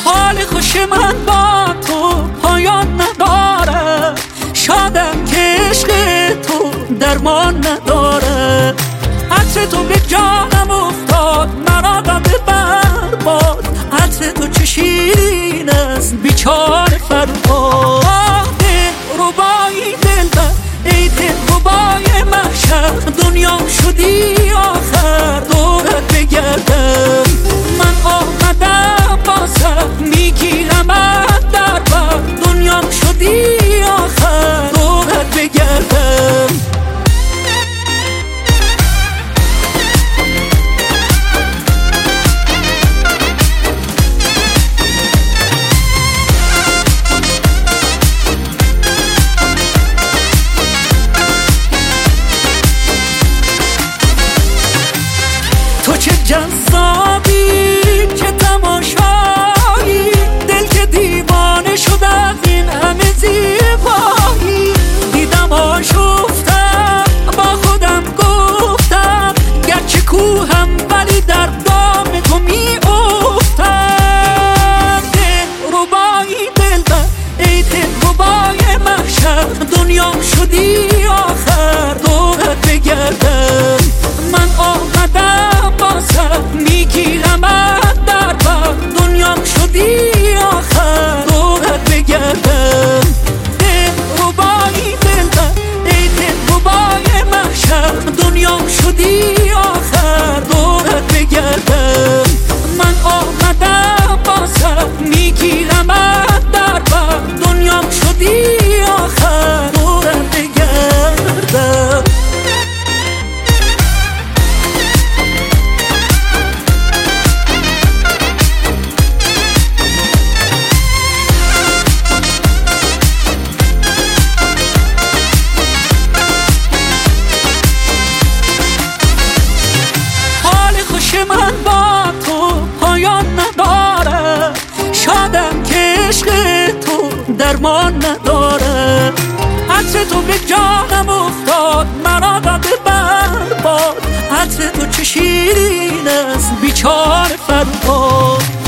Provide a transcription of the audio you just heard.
حال خوش من با تو پایان نداره، شادم که عشق تو درمان نداره. عطر تو به جانم افتاد، مرا داده برباد. عطر تو چه شیرین است بیچاره فرهاد. ربایی دلبر ای دلربای محشر، دنیام شدی آخر دورت بگردم. من آمدم بازم میگیرمت در بر، دنیام شدی آخر دورت بگردم. تو چه جذابی، چه تماشایی، دل که دیوانه شد از این همه زیبایی. دیدم آشفتم با خودم گفتم، گرچه کوهم ولی در دام تو می افتم. دلربایی دلبر ای دلربای محشر، دنیام شدی آخر دورت بگردم. من آمدم بازم میگیرمت در بر، دنیام شدی آخر دورت بگردم. دلربایی دلبر ای دلربای محشر، دنیام شدی آخر دورت بگردم. من آمدم بازم میگیرمت در بر، دنیام شدی آخر دورت بگردم. من با تو پایان نداره، شادم که عشق تو درمان نداره. عطر تو به جانم افتاد، مرا داده برباد. عطر تو چه شیرین است بیچاره فرهاد.